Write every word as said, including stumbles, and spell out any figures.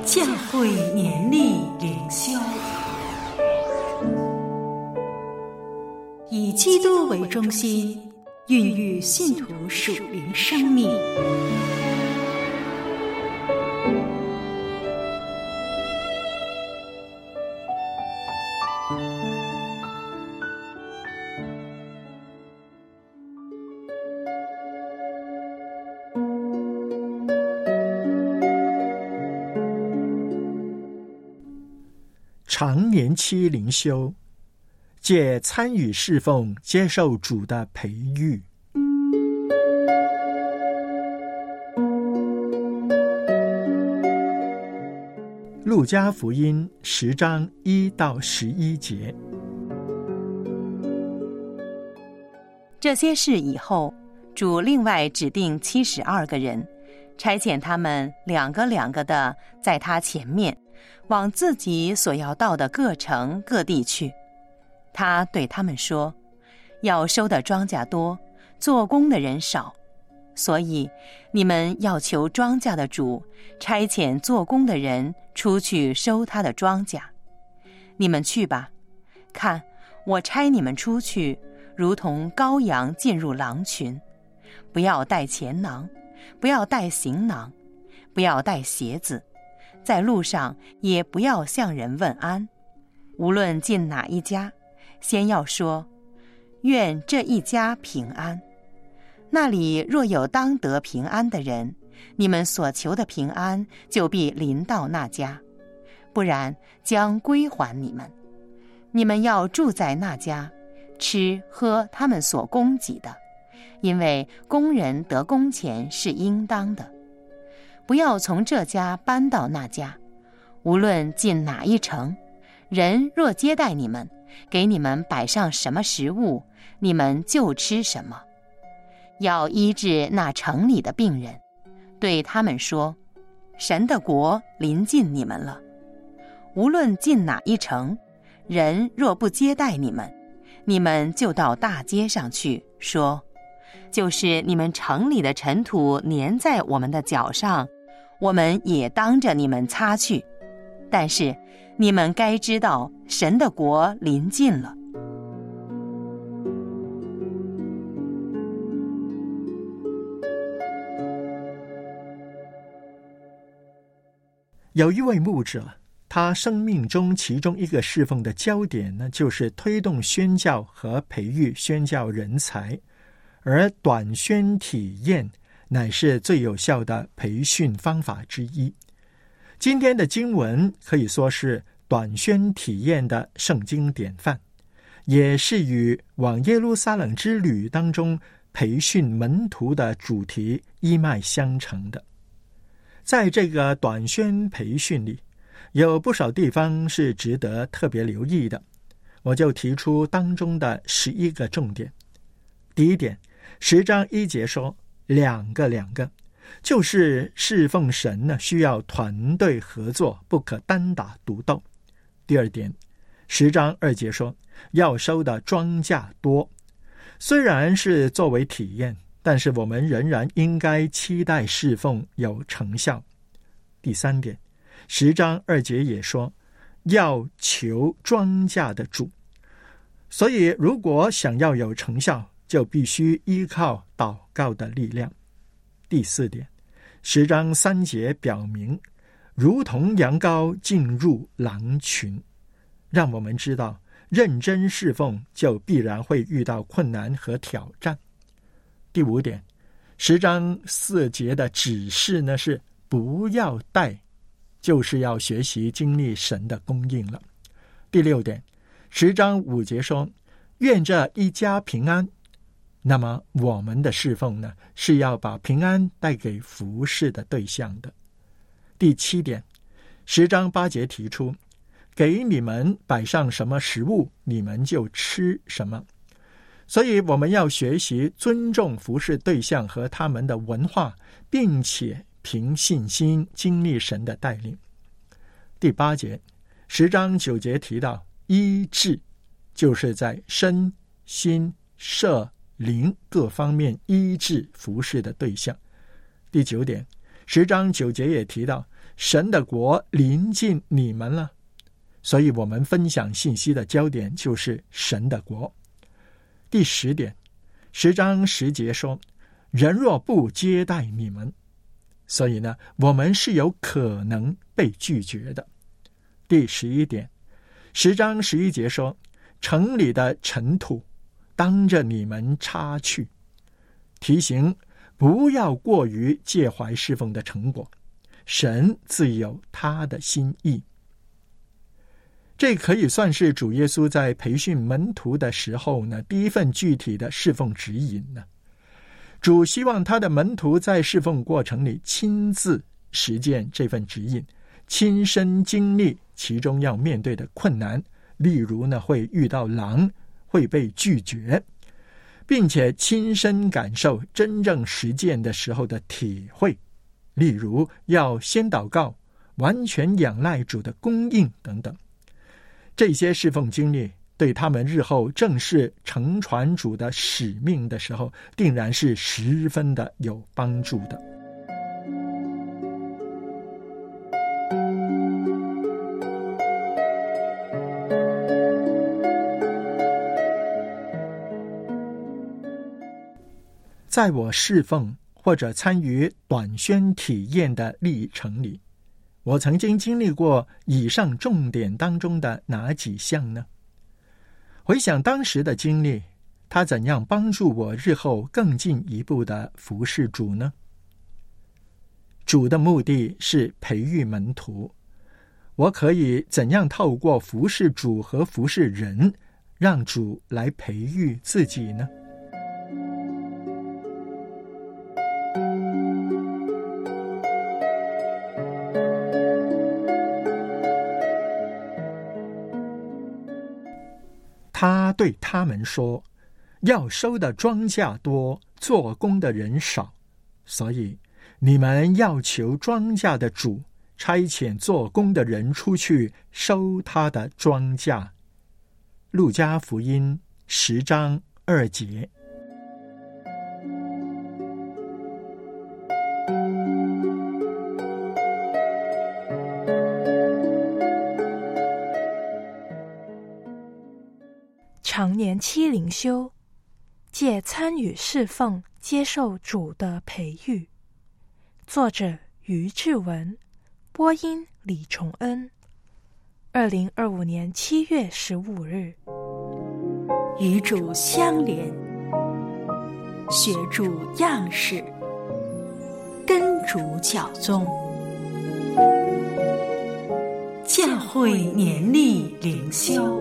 教会年历灵修，以基督为中心，孕育信徒属灵生命。 常年期灵修，借参与侍奉接受主的培育。路加福音十章一到十一节。 这些事以后，主另外指定七十二个人，差遣他们两个两个的在他前面，往自己所要到的各城各地去。他对他们说，要收的庄稼多，做工的人少，所以你们要求庄稼的主差遣做工的人出去收他的庄稼。你们去吧，看，我差你们出去，如同羔羊进入狼群。不要带钱囊，不要带行囊，不要带鞋子，在路上也不要向人问安。无论进哪一家，先要说，愿这一家平安。那里若有当得平安的人，你们所求的平安就必临到那家，不然将归还你们。你们要住在那家，吃喝他们所供给的，因为工人得工钱是应当的。不要从这家搬到那家，无论进哪一城，人若接待你们，给你们摆上什么食物，你们就吃什么。要医治那城里的病人，对他们说，神的国临近你们了。无论进哪一城，人若不接待你们，你们就到大街上去，说，就是你们城里的尘土粘在我们的脚上，我们也当着你们擦去。但是你们该知道，神的国临近了。 有一位牧者，他生命中其中一个侍奉的焦点呢，就是推动宣教和培育宣教人才，而短宣体验乃是最有效的培训方法之一。今天的经文可以说是短宣体验的圣经典范，也是与往耶路撒冷之旅当中培训门徒的主题一脉相承的。在这个短宣培训里，有不少地方是值得特别留意的，我就提出当中的十一个重点。第一点，十章一节说两个两个，就是侍奉神呢，需要团队合作，不可单打独斗。第二点，十章二节说要收的庄稼多，虽然是作为体验，但是我们仍然应该期待侍奉有成效。第三点，十章二节也说要求庄稼的主，所以如果想要有成效，就必须依靠祷告的力量。第四点，十章三节表明，如同羊羔进入狼群，让我们知道认真侍奉就必然会遇到困难和挑战。第五点，十章四节的指示呢是不要带，就是要学习经历神的供应了。第六点，十章五节说愿这一家平安，那么我们的侍奉呢，是要把平安带给服侍的对象的。第七点，十章八节提出，给你们摆上什么食物，你们就吃什么。所以我们要学习尊重服侍对象和他们的文化，并且凭信心经历神的带领。第八节，十章九节提到医治，就是在身心社灵各方面医治服侍的对象。第九点， 十章九节也提到，神的国临近你们了。所以我们分享信息的焦点就是神的国。第十点，十章十节说，人若不接待你们，所以呢，我们是有可能被拒绝的。第十一点，十章十一节说，城里的尘土当着你们擦去，提醒不要过于介怀侍奉的成果，神自有他的心意。这可以算是主耶稣在培训门徒的时候呢，第一份具体的侍奉指引呢。主希望他的门徒在侍奉过程里亲自实践这份指引，亲身经历其中要面对的困难，例如呢，会遇到狼，会被拒绝，并且亲身感受真正实践的时候的体会，例如要先祷告，完全仰赖主的供应等等。这些侍奉经历对他们日后正式承传主的使命的时候，定然是十分的有帮助的。在我侍奉或者参与短宣体验的历程里，我曾经经历过以上重点当中的哪几项呢？回想当时的经历，它怎样帮助我日后更进一步的服侍主呢？主的目的是培育门徒，我可以怎样透过服侍主和服侍人，让主来培育自己呢？他对他们说，要收的庄稼多，做工的人少，所以你们要求庄稼的主差遣做工的人出去收他的庄稼。路加福音十章二节。 常年期灵修，借参与侍奉接受主的培育。作者于志文，播音李崇恩。二零二五年七月十五日。 与主相连，学主样式，跟主教宗，教会年历灵修。